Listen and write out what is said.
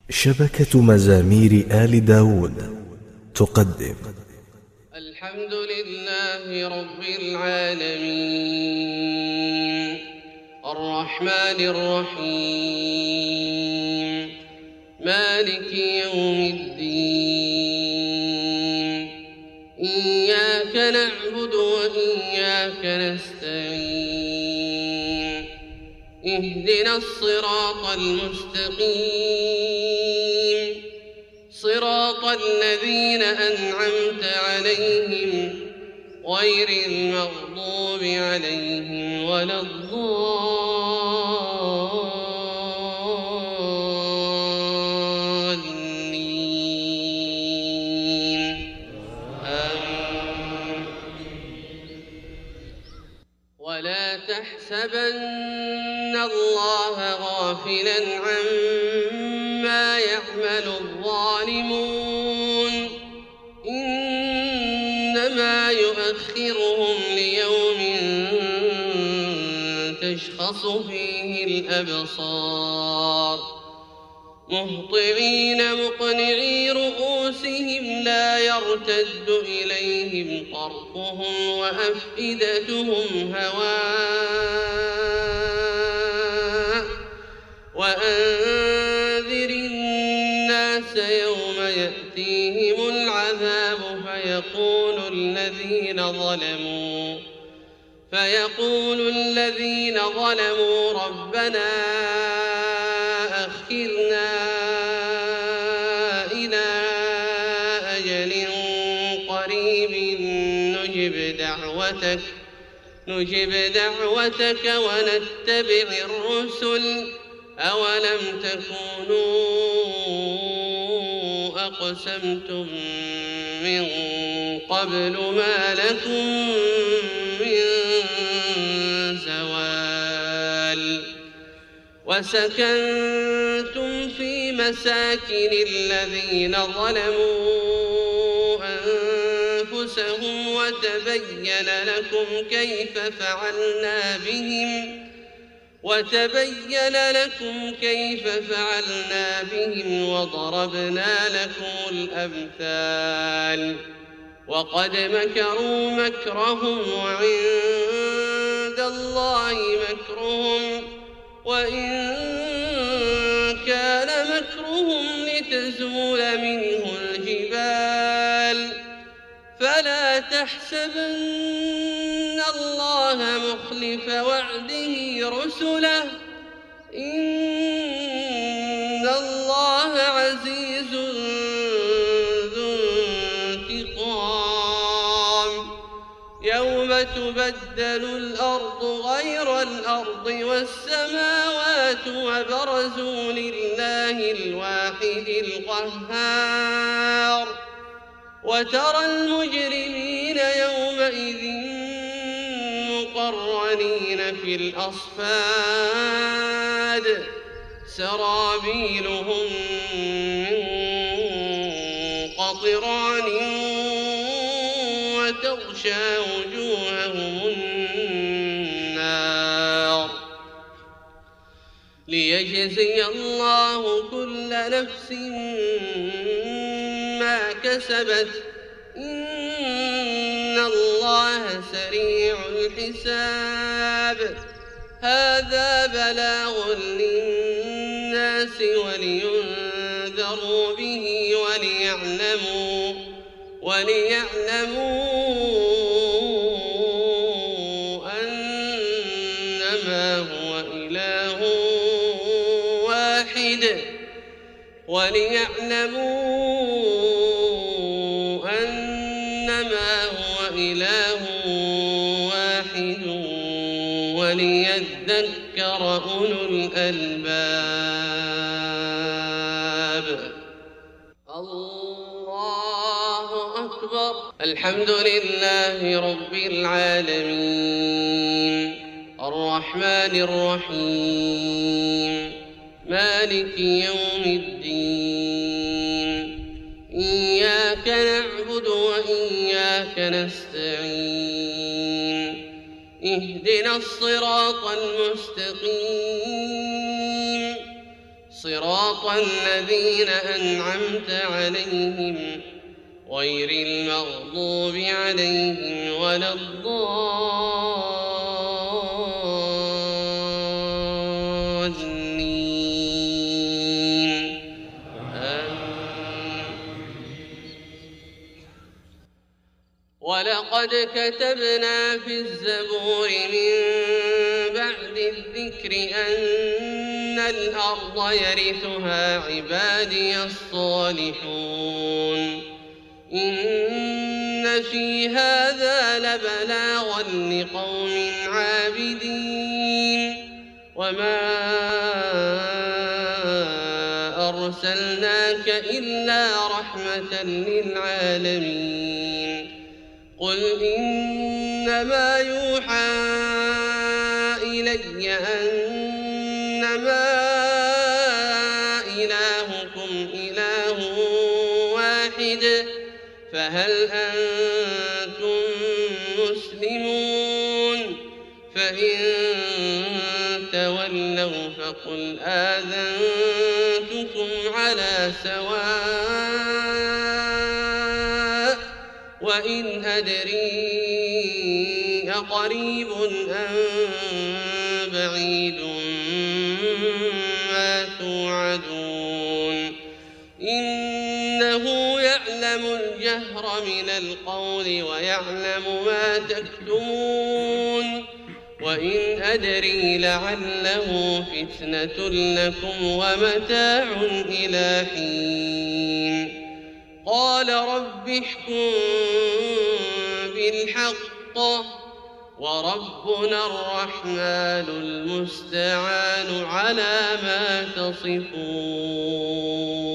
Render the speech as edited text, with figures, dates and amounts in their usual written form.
شبكة مزامير آل داود تقدم الحمد لله رب العالمين الرحمن الرحيم مالك يوم الدين إياك نعبد وإياك نستعين اهدنا الصراط المستقيم صراط الذين أنعمت عليهم غير المغضوب عليهم ولا الضالين آمين. ولا تحسبن الله غافلا عما يعمل الظالمون إنما يؤخرهم ليوم تشخص فيه الأبصار مهطعين مقنعي رؤوسهم لا يرتد إليهم طرفهم وأفئدتهم هواء وأنذر الناس يوم يأتيهم العذاب فيقول الذين ظلموا ربنا أخرنا إلى أجل قريب نجب دعوتك ونتبع الرسل أولم تكونوا أقسمتم من قبل ما لكم من زوال وسكنتم في مساكن الذين ظلموا أنفسهم وتبين لكم كيف فعلنا بهم وضربنا لكم الأمثال وقد مكروا مكرهم وعند الله مكرهم وإن كان مكرهم لتزول منه الجبال فلا تحسبن الله مخلف وعده رسله إن الله عزيز ذو انتقام يوم تبدل الأرض غير الأرض والسماوات وبرزوا لله الواحد القهار وترى المجرمين يومئذ مقرنين في الأصفاد سرابيلهم من قطران وتغشى وجوههم النار ليجزي الله كل نفس ما كسبت إن الله سريع الحساب هذا بلاغ للناس ولينذروا به وليعلموا أنما هو إله واحد وليذكر أولو الألباب الله أكبر الحمد لله رب العالمين الرحمن الرحيم مالك يوم الدين إياك نعبد وإياك نستعين اهدنا الصراط المستقيم صراط الذين أنعمت عليهم غير المغضوب عليهم ولا الضالين ولقد كتبنا في الزبور من بعد الذكر أن الأرض يرثها عبادي الصالحون إن في هذا لبلاغا لقوم عابدين وما أرسلناك إلا رحمة للعالمين قل إنما يوحى إلي أنما إلهكم إله واحد فهل أنتم مسلمون فإن تولوا فقل آذنتكم على سواء وإن أدري أقريب أم بعيد ما توعدون إنه يعلم الجهر من القول ويعلم ما تكتمون وإن أدري لعله فتنة لكم ومتاع إلى حين قال رب احكم بالحق وربنا الرحمن المستعان على ما تصفون